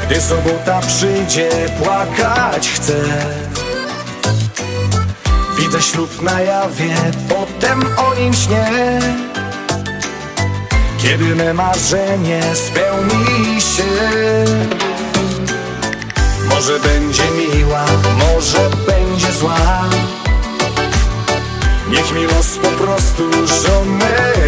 Gdy sobota przyjdzie, płakać chcę. Widzę ślub na jawie, potem o nim śnię. Kiedy me marzenie spełni się, może będzie miła, może będzie zła. Niech mi los po prostu żonę